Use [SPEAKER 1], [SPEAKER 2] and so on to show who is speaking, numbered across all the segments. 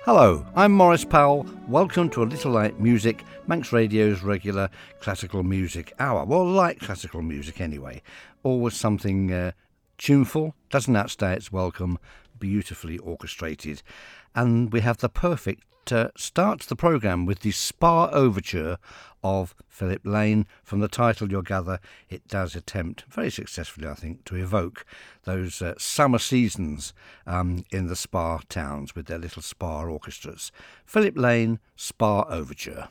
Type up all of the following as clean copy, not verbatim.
[SPEAKER 1] Hello, I'm Maurice Powell. Welcome to A Little Light Music, Manx Radio's regular classical music hour. Well, light classical music anyway. Always something tuneful, doesn't outstay its welcome, beautifully orchestrated. And we have the perfect start to the programme with the Spa Overture of Philip Lane. From the title you'll gather, it does attempt, very successfully I think, to evoke those summer seasons in the spa towns with their little spa orchestras. Philip Lane, Spa Overture.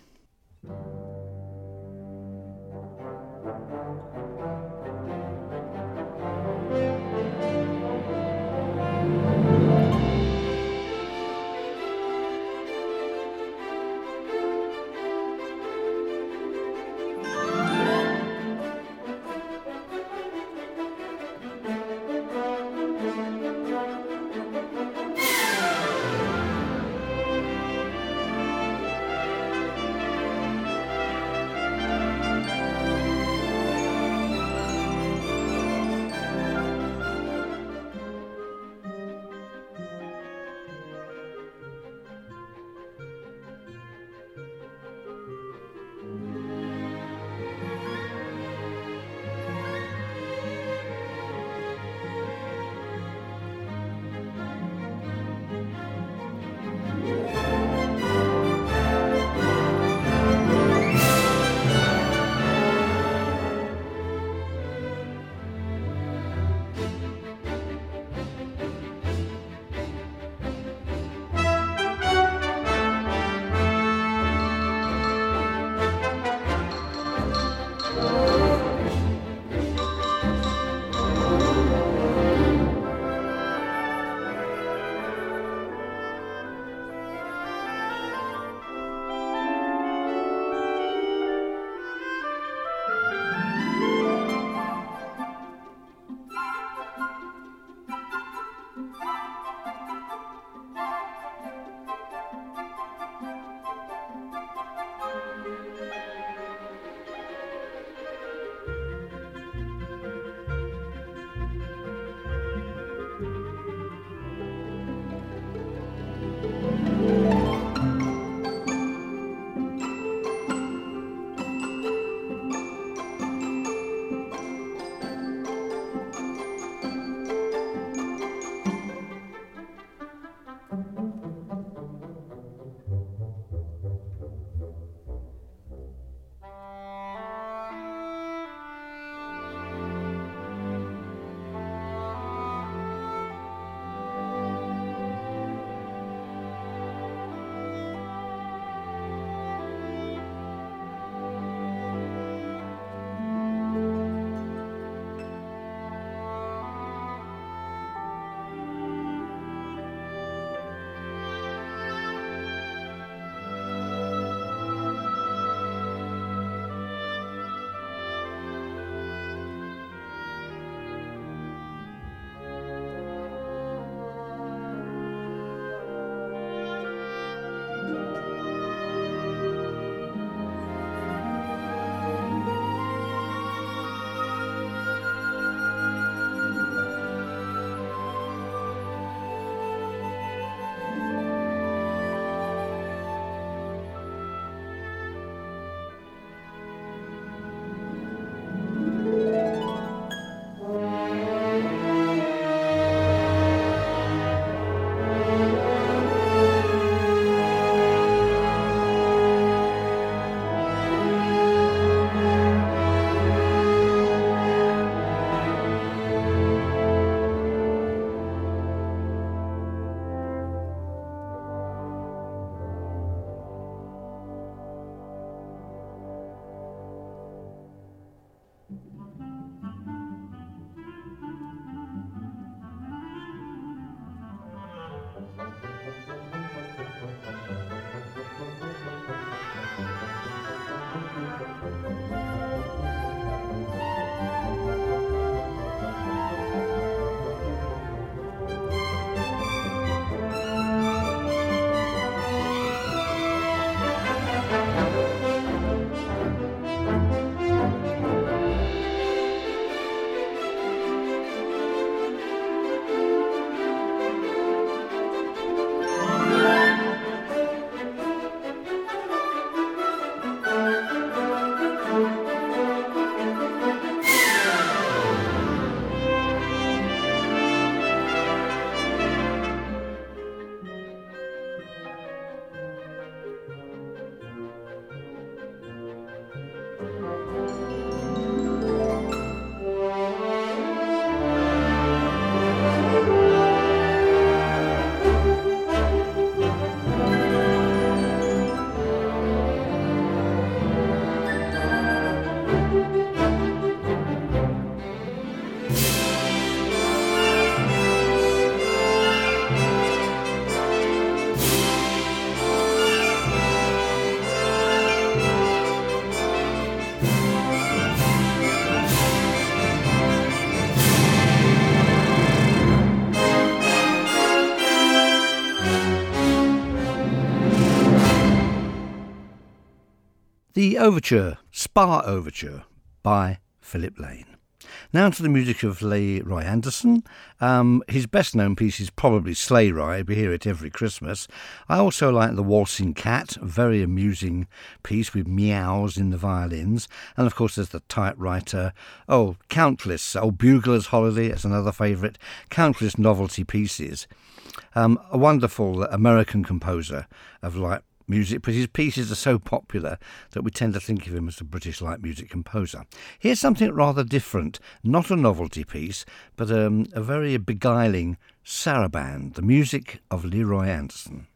[SPEAKER 1] The Overture, Spa Overture by Philip Lane. Now to the music of Leroy Anderson. His best known piece is probably Sleigh Ride. We hear it every Christmas. I also like The Waltzing Cat, a very amusing piece with meows in the violins. And of course there's the typewriter. Countless. Bugler's Holiday, that's another favourite. Countless novelty pieces. A wonderful American composer of light music, but his pieces are so popular that we tend to think of him as a British light music composer. Here's something rather different, not a novelty piece, but a very beguiling saraband, the music of Leroy Anderson.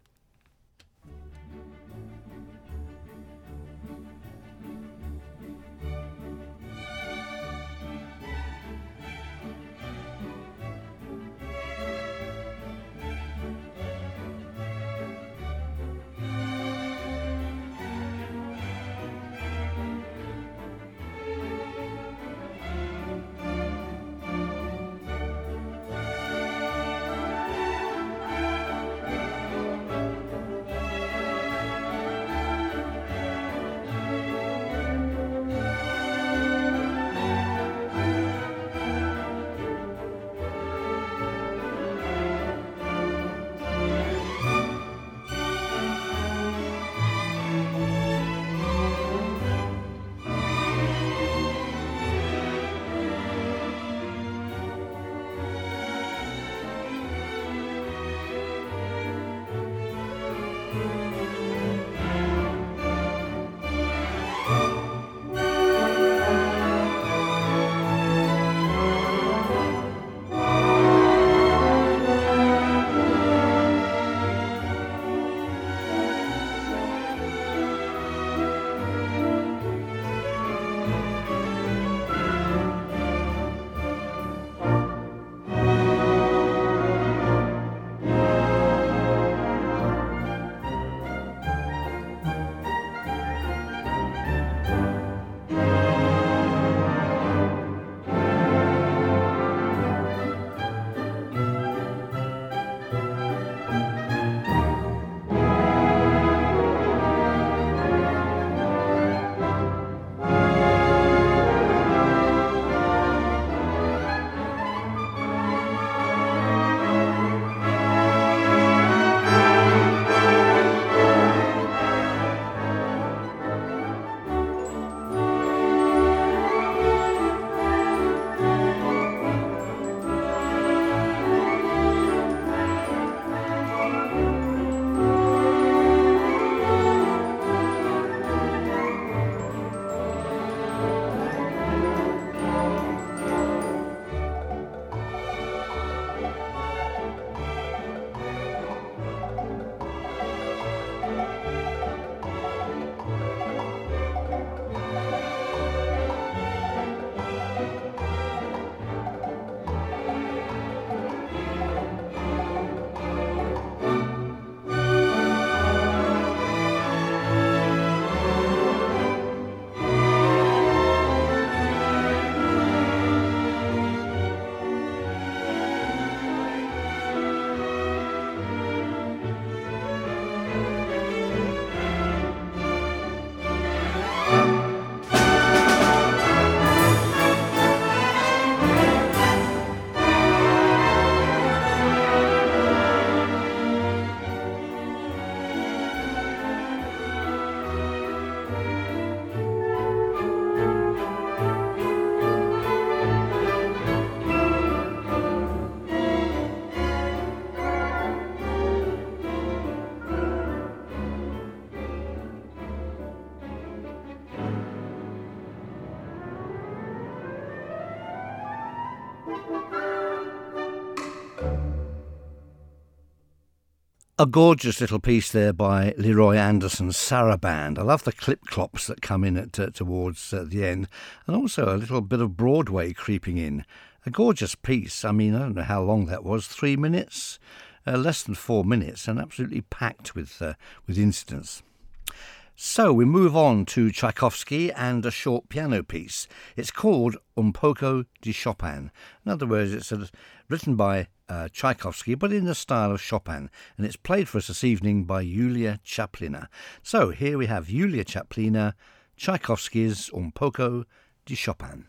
[SPEAKER 1] A gorgeous little piece there by Leroy Anderson's Saraband. I love the clip-clops that come in towards the end, and also a little bit of Broadway creeping in. A gorgeous piece. I mean, I don't know how long that was, 3 minutes? Less than 4 minutes, and absolutely packed with incidents. So we move on to Tchaikovsky and a short piano piece. It's called Un poco di Chopin. In other words, it's written by Tchaikovsky, but in the style of Chopin, and it's played for us this evening by Yulia Chaplina. So here we have Yulia Chaplina, Tchaikovsky's Un poco di Chopin.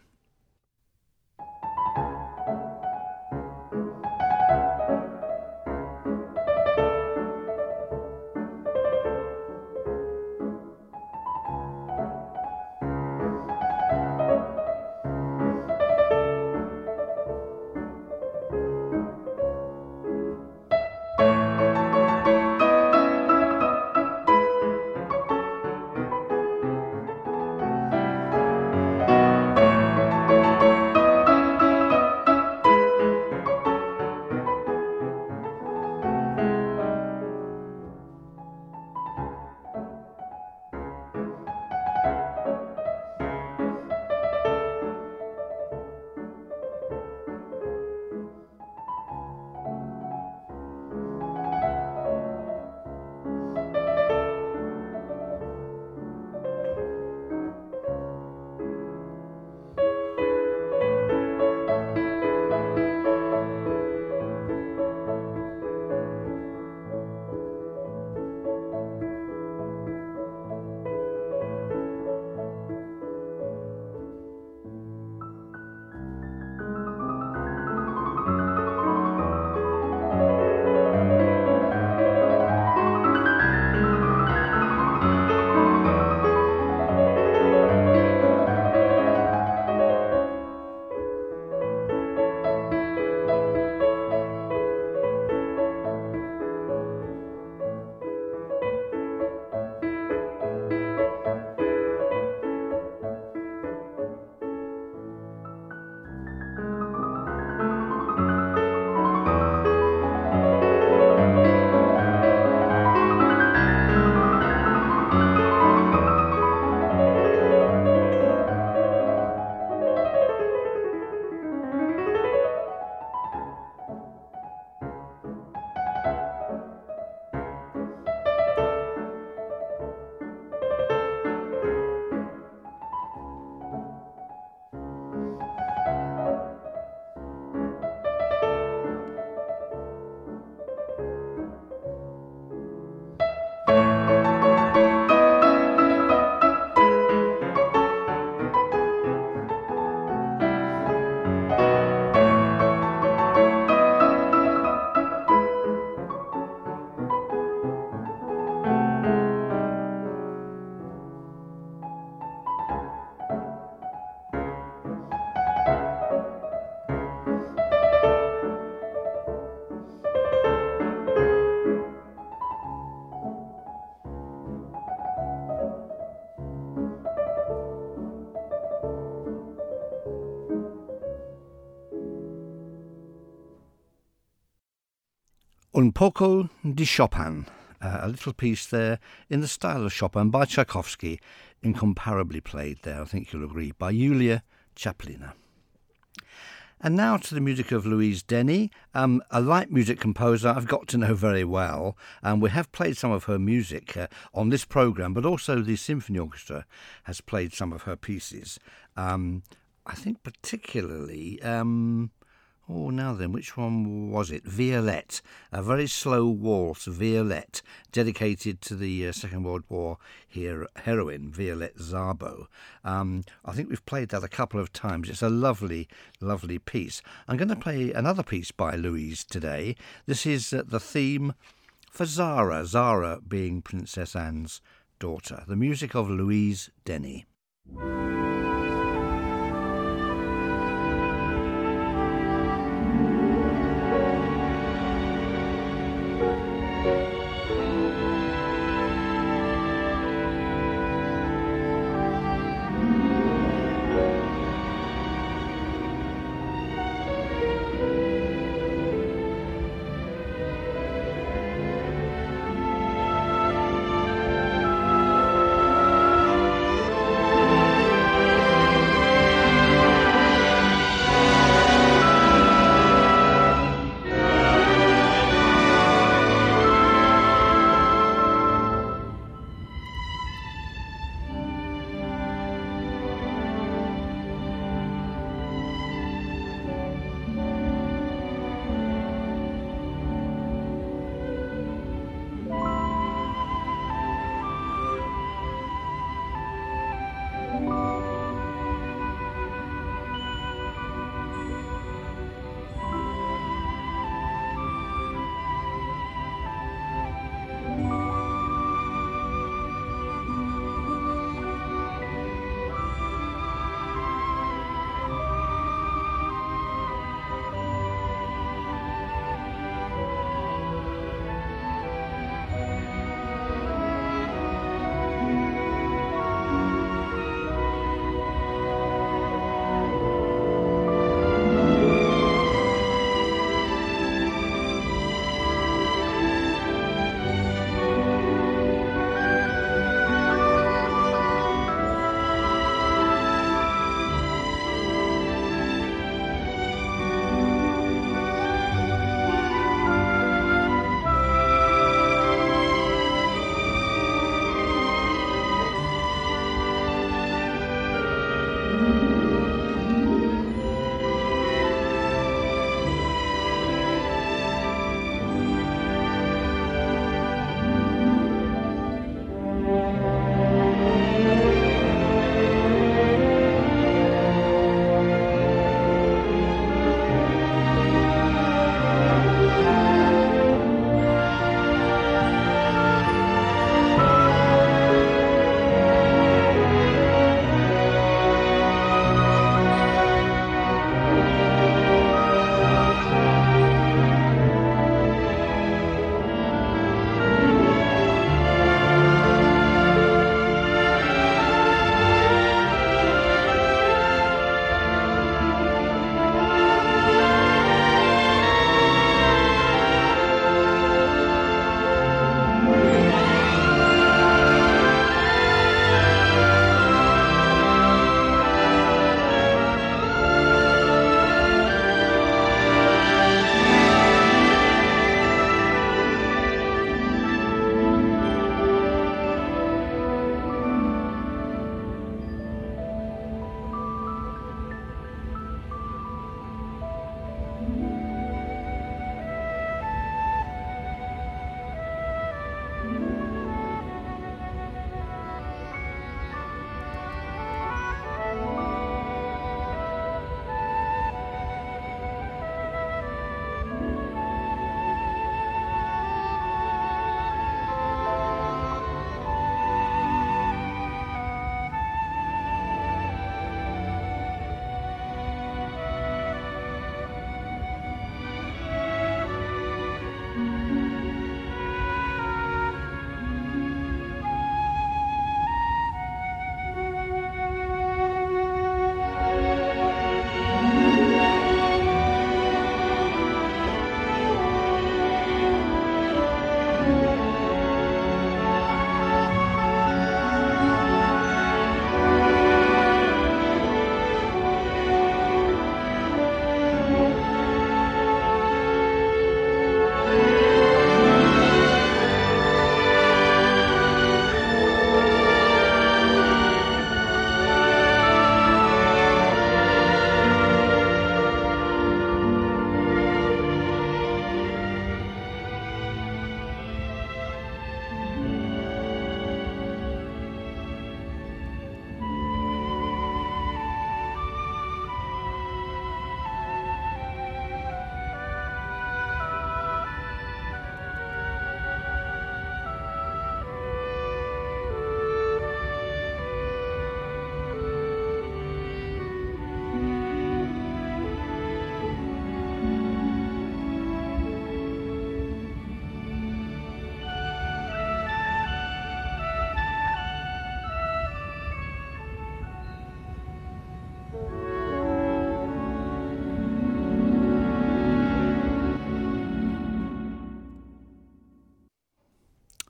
[SPEAKER 1] Un poco di Chopin, a little piece there in the style of Chopin by Tchaikovsky, incomparably played there, I think you'll agree, by Yulia Chaplina. And now to the music of Louise Denny, a light music composer I've got to know very well, and we have played some of her music on this programme, but also the Symphony Orchestra has played some of her pieces. I think particularly... now then, which one was it? Violette, a very slow waltz, Violette, dedicated to the Second World War heroine, Violette Szabo. I think we've played that a couple of times. It's a lovely, lovely piece. I'm going to play another piece by Louise today. This is the theme for Zara, Zara being Princess Anne's daughter. The music of Louise Denny.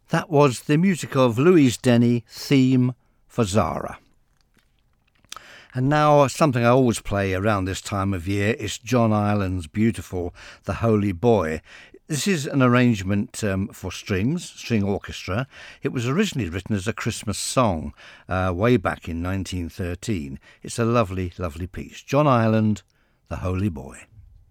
[SPEAKER 1] That was the music of Louise Denny, Theme for Zara. And now something I always play around this time of year is John Ireland's beautiful The Holy Boy. This is an arrangement for strings, string orchestra. It was originally written as a Christmas song way back in 1913. It's a lovely, lovely piece. John Ireland, The Holy Boy.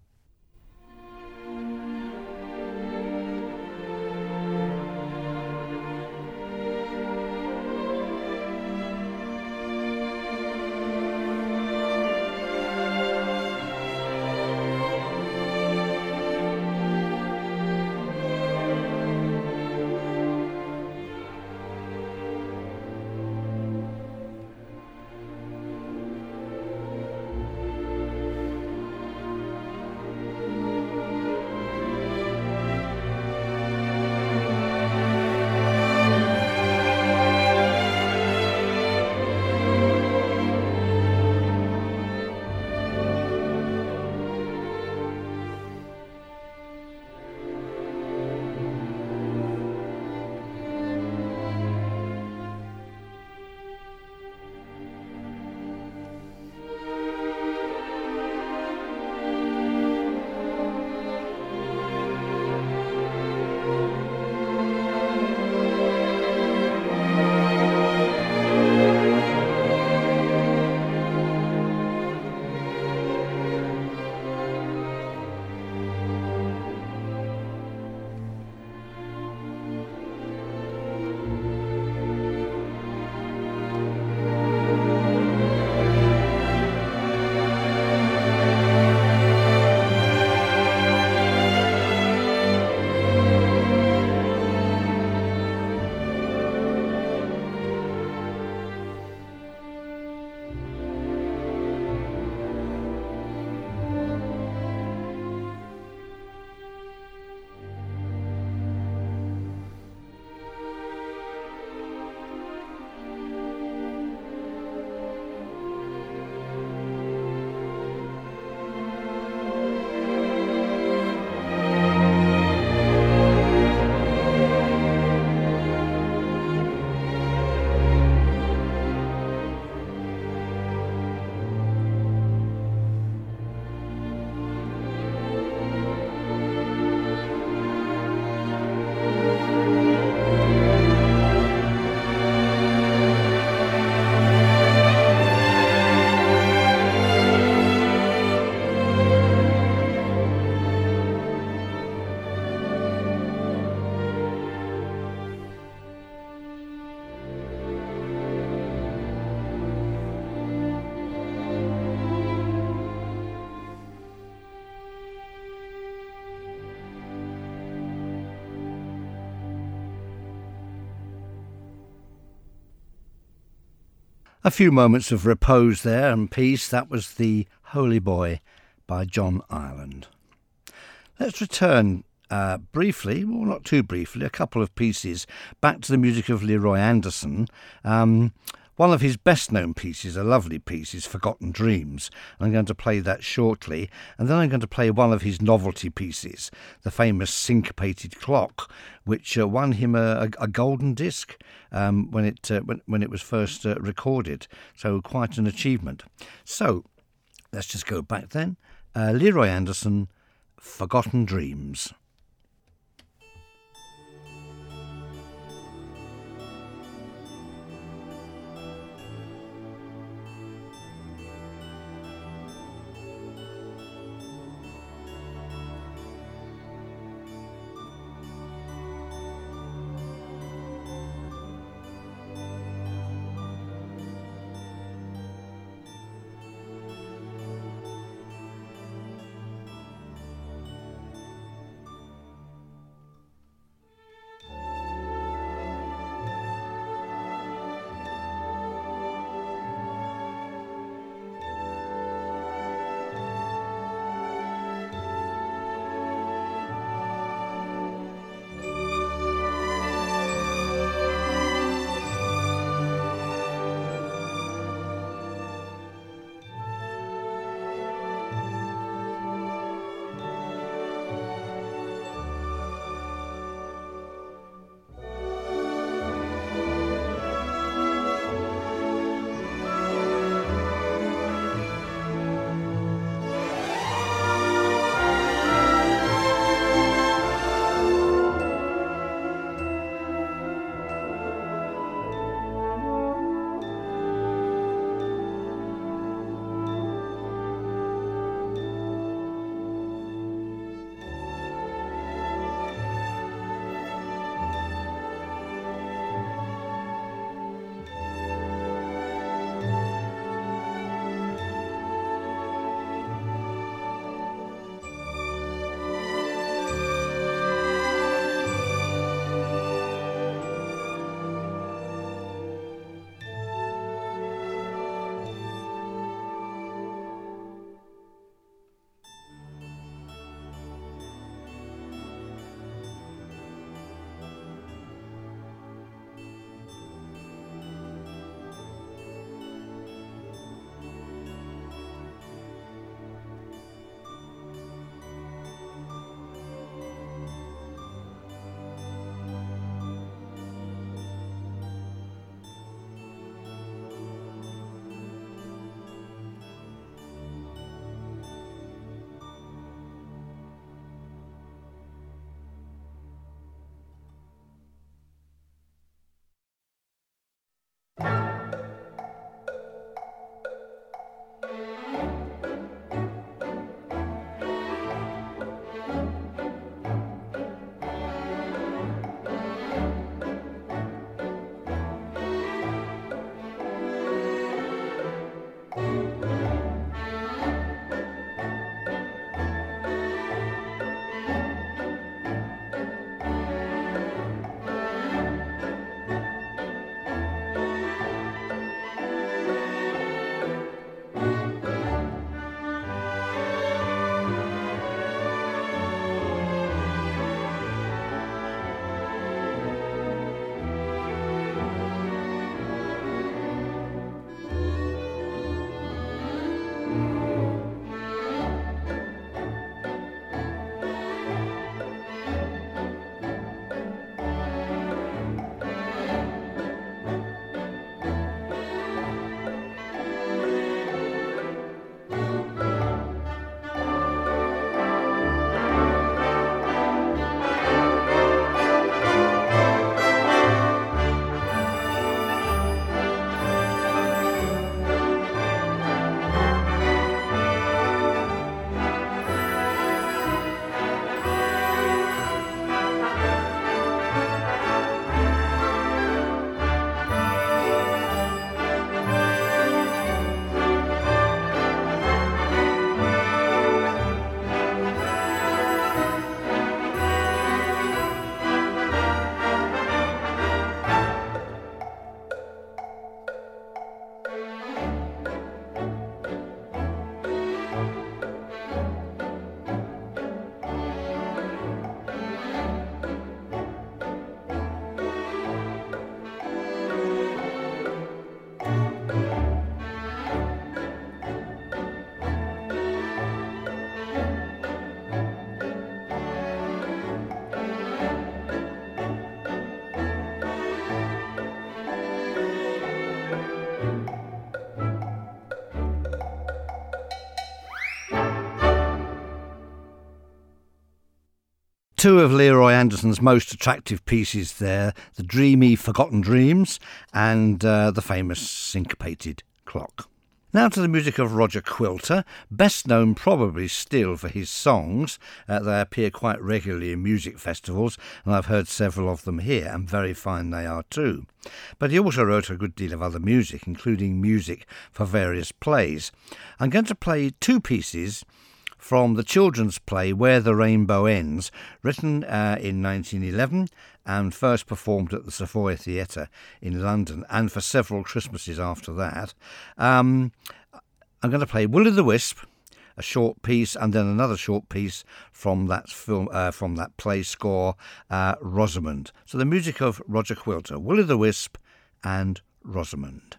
[SPEAKER 1] A few moments of repose there and peace. That was The Holy Boy by John Ireland. Let's return briefly, well not too briefly, a couple of pieces back to the music of Leroy Anderson. One of his best known pieces, a lovely piece, is Forgotten Dreams. I'm going to play that shortly, and then I'm going to play one of his novelty pieces, the famous Syncopated Clock, which won him a golden disc when it was first recorded. So quite an achievement. So let's just go back then. Leroy Anderson, Forgotten Dreams. Two of Leroy Anderson's most attractive pieces there, the dreamy Forgotten Dreams and the famous Syncopated Clock. Now to the music of Roger Quilter, best known probably still for his songs. They appear quite regularly in music festivals, and I've heard several of them here, and very fine they are too. But he also wrote a good deal of other music, including music for various plays. I'm going to play two pieces from the children's play Where the Rainbow Ends, written in 1911 and first performed at the Savoy Theatre in London and for several Christmases after that. I'm going to play Will o' the Wisp, a short piece, and then another short piece from that film, from that play score, Rosamond. So the music of Roger Quilter, Will o' the Wisp and Rosamond.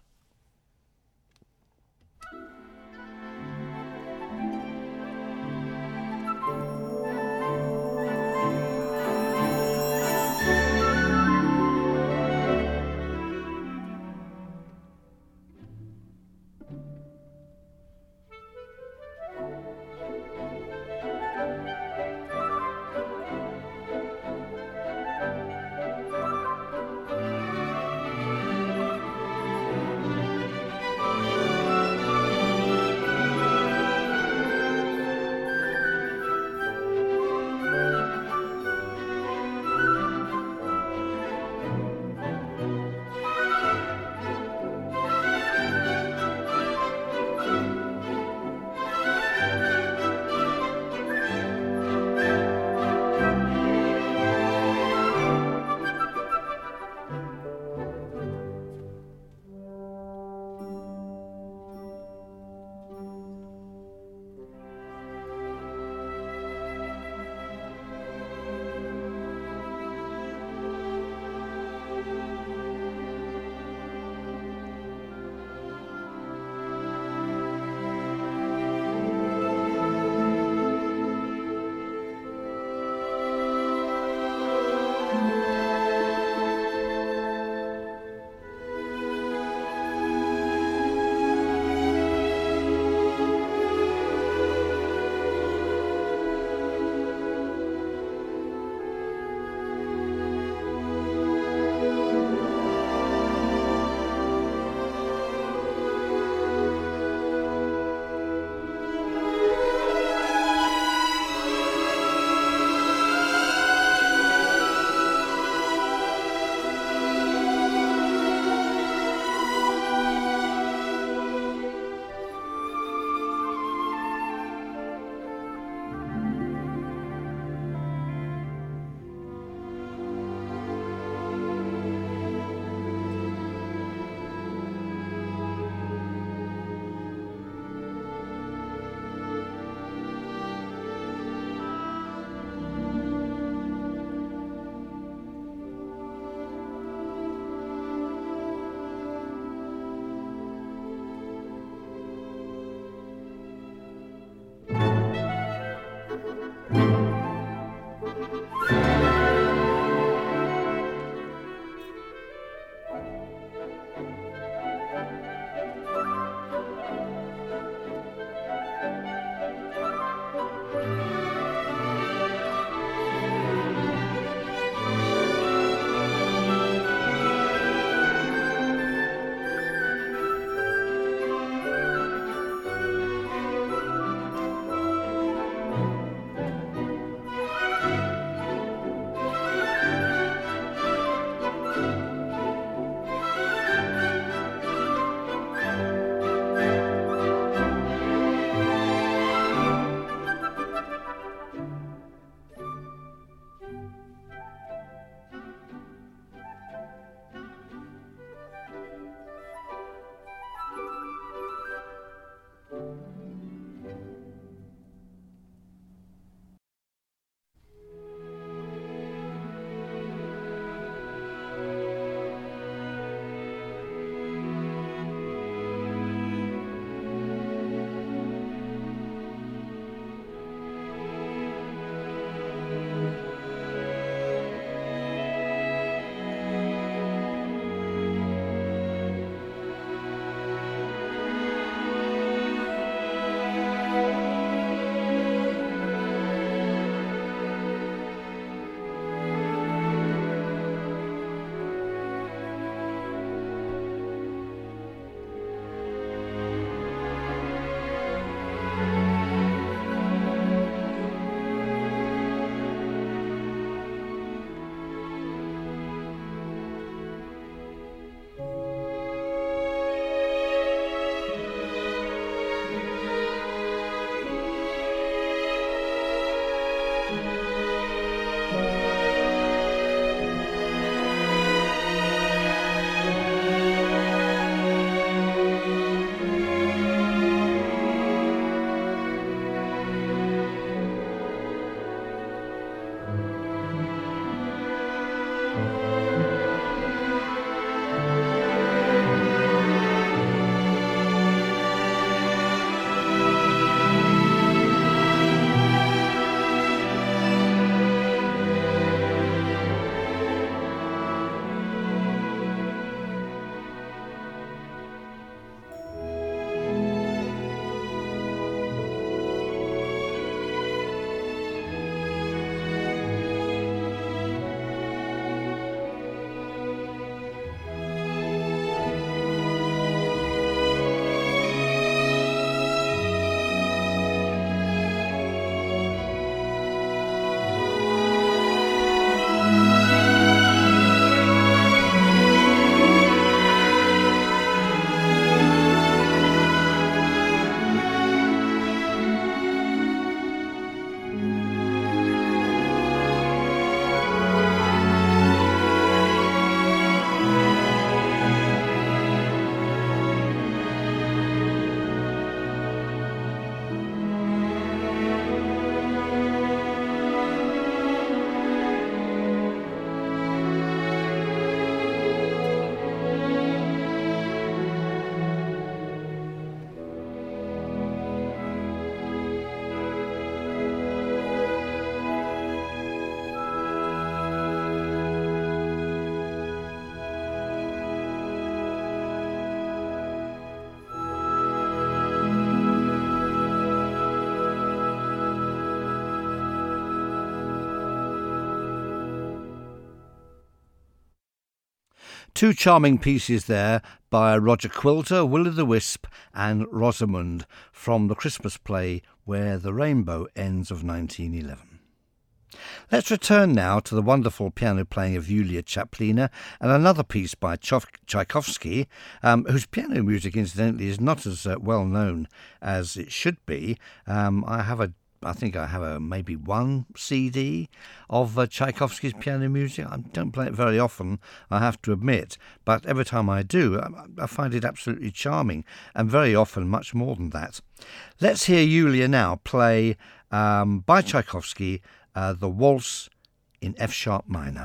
[SPEAKER 1] Two charming pieces there by Roger Quilter, Will-o'-the-Wisp and Rosamund from the Christmas play Where the Rainbow Ends of 1911. Let's return now to the wonderful piano playing of Yulia Chaplina and another piece by Tchaikovsky, whose piano music, incidentally, is not as well known as it should be. I think I have maybe one CD of Tchaikovsky's piano music. I don't play it very often, I have to admit, but every time I do, I find it absolutely charming, and very often much more than that. Let's hear Yulia now play, by Tchaikovsky, the Waltz in F-sharp minor.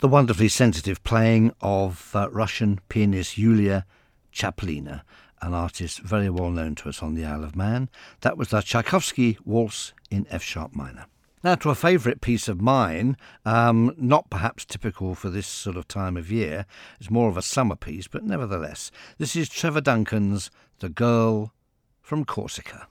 [SPEAKER 1] the wonderfully sensitive playing of Russian pianist Yulia Chaplina, an artist very well known to us on the Isle of Man. That was the Tchaikovsky Waltz in F-sharp minor. Now to a favourite piece of mine, not perhaps typical for this sort of time of year. It's more of a summer piece, but nevertheless. This is Trevor Duncan's The Girl from Corsica.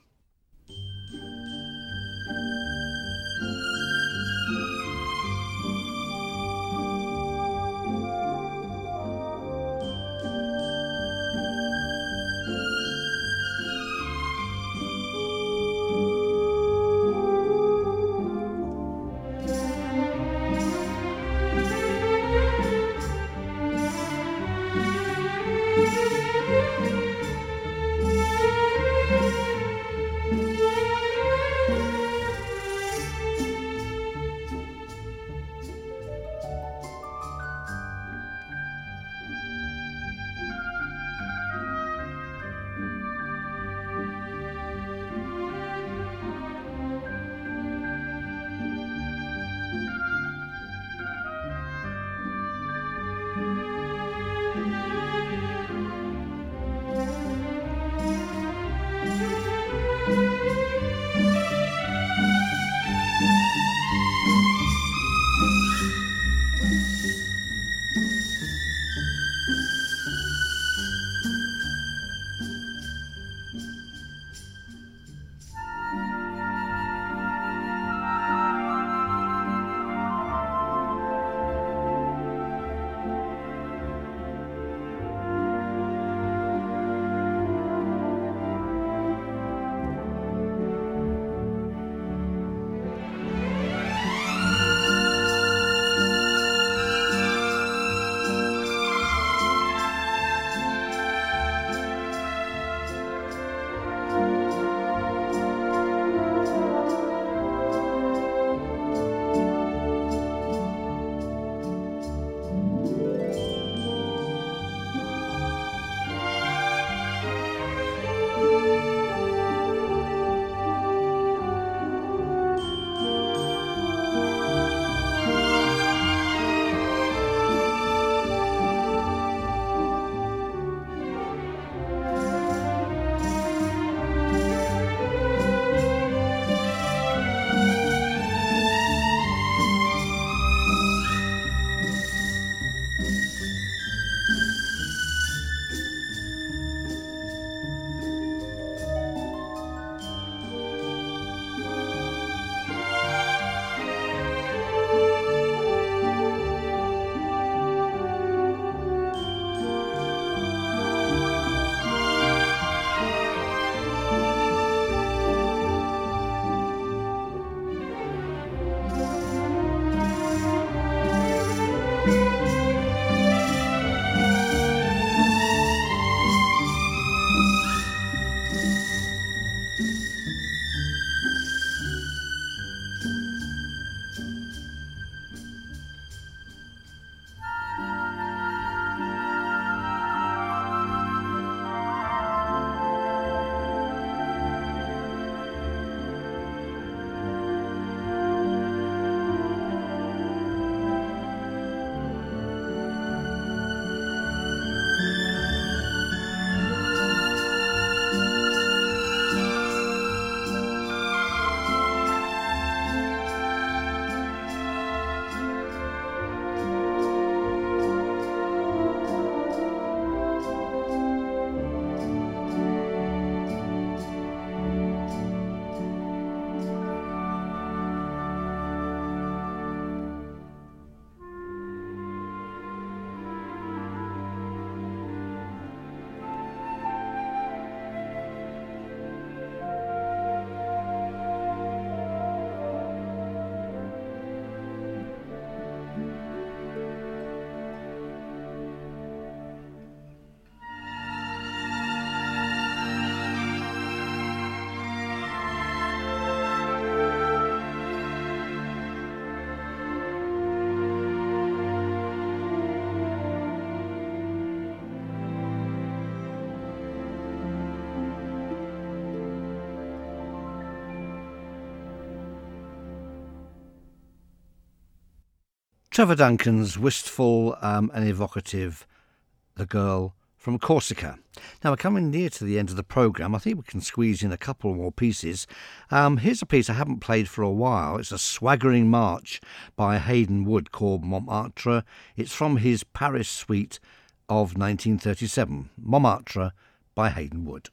[SPEAKER 1] Trevor Duncan's wistful and evocative The Girl from Corsica. Now we're coming near to the end of the programme. I think we can squeeze in a couple more pieces. Here's a piece I haven't played for a while. It's a swaggering march by Hayden Wood called Montmartre. It's from his Paris suite of 1937. Montmartre by Hayden Wood.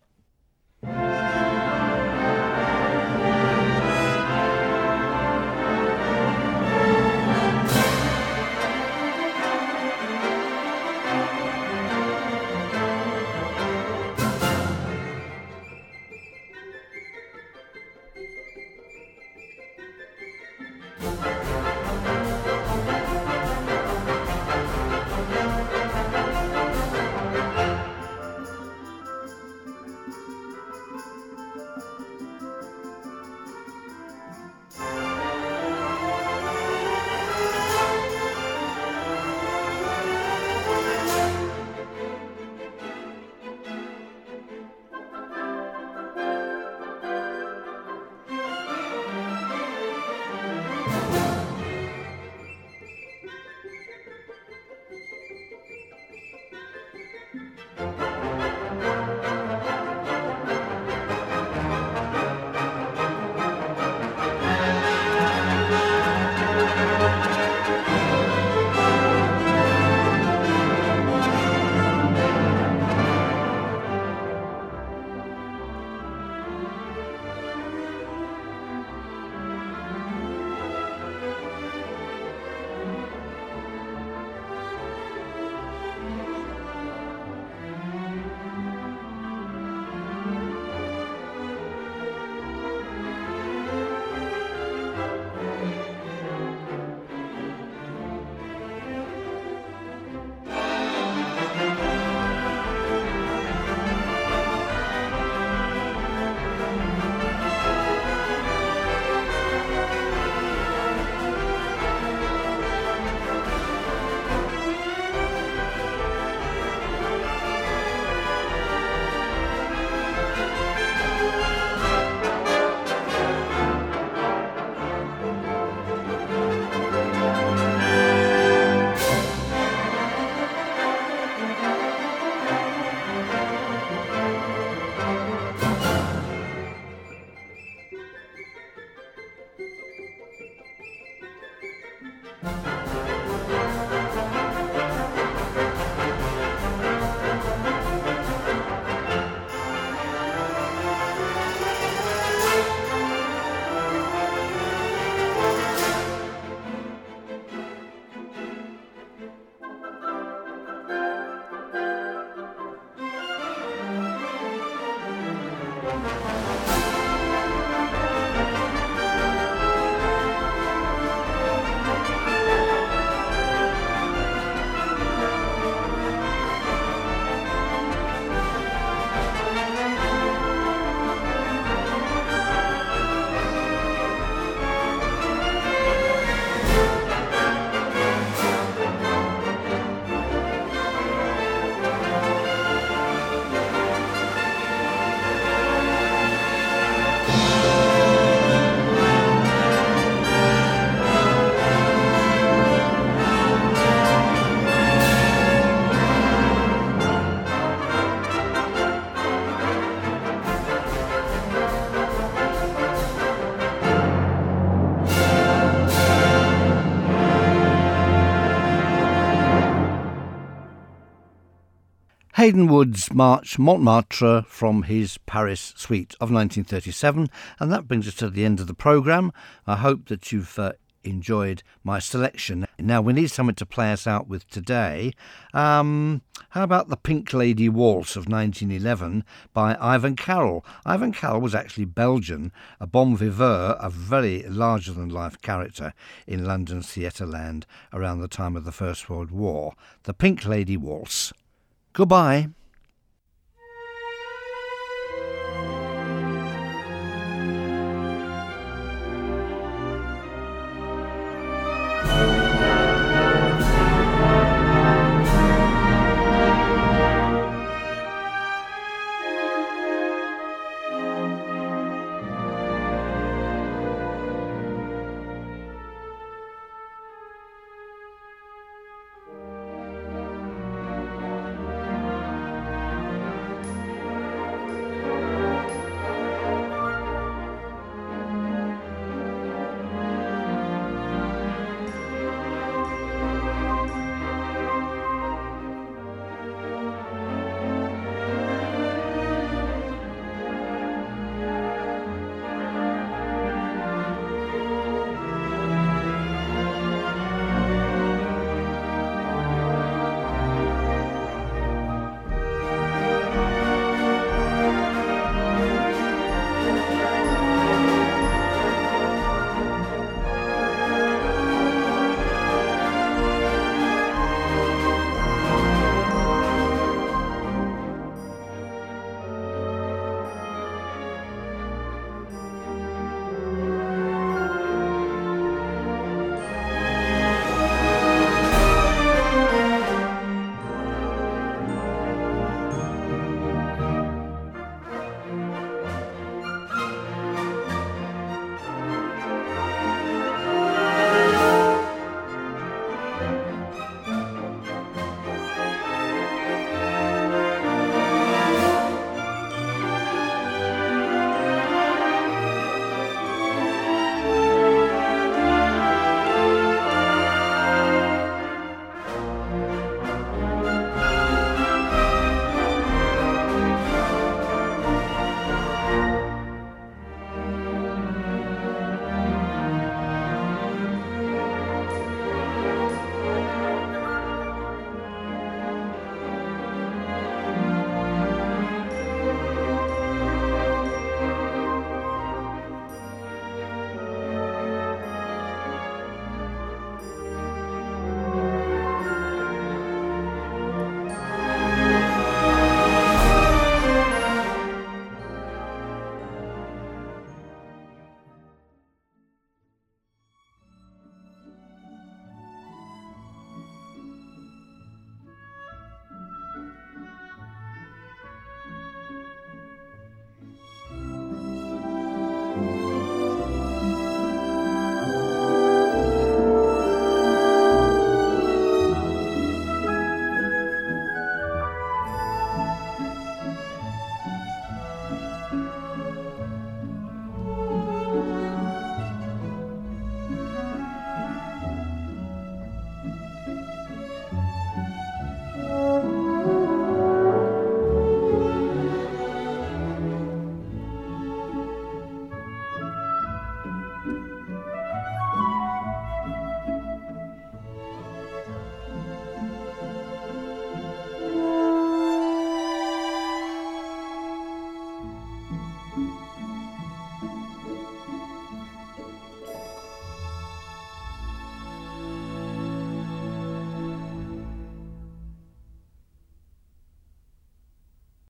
[SPEAKER 1] Hayden Wood's March Montmartre from his Paris suite of 1937, and that brings us to the end of the programme. I hope that you've enjoyed my selection. Now we need something to play us out with today. How about the Pink Lady Waltz of 1911 by Ivan Carroll? Ivan Carroll was actually Belgian, a bon viveur, a very larger-than-life character in London's theatre land around the time of the First World War. The Pink Lady Waltz. Goodbye.